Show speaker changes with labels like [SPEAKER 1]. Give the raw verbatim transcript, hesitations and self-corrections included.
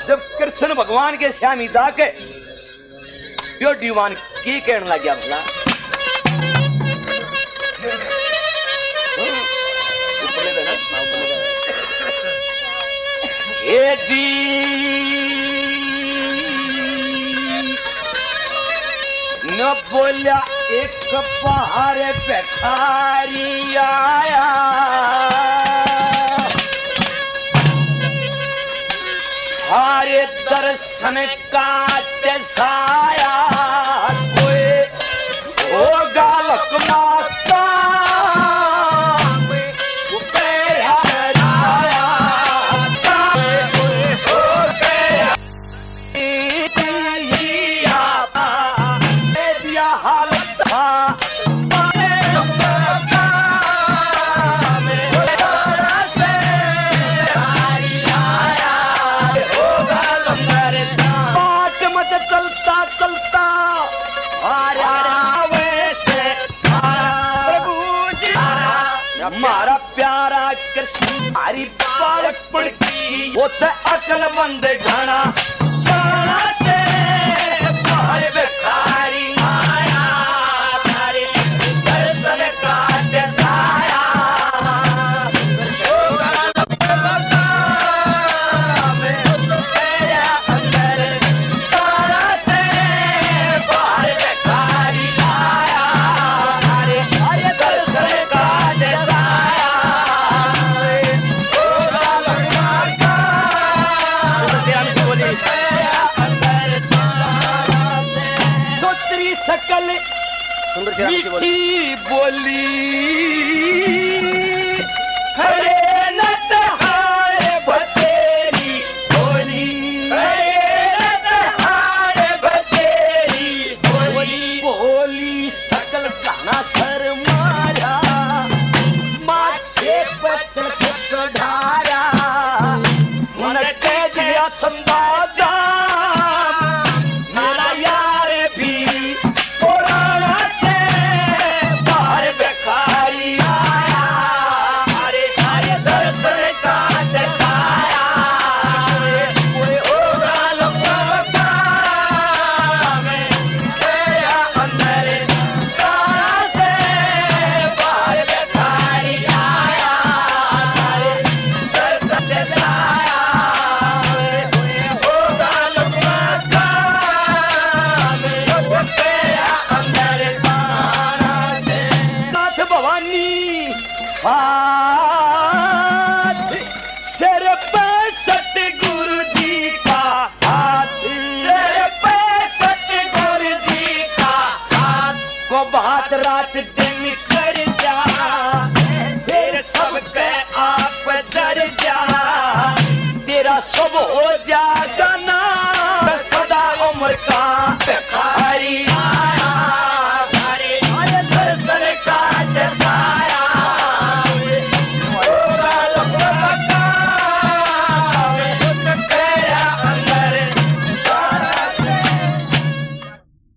[SPEAKER 1] जब कृष्ण भगवान के श्यामी जाके यो दीवान की कहने लग गया भला ये जी न बोलिया एक पहाड़ पे खारी आया हारे दर्शन का साया कोई होगा लकमाता हमारा प्यारा कृष्ण हमारी बालकपन की वो तो अकल बंद घना मीठी बोली हरे नत हारे बतेरी बोली हरे नत हारे बतेरी बोली बोली सकल गाना सर मारा माथे पत्थर पत्थर ढारा मन के दिया संदाजा मेरा यार भी हाथ सिर पे सतगुरु जी का हाथ सिर पे सतगुरु जी का हाथ को बात रात दिन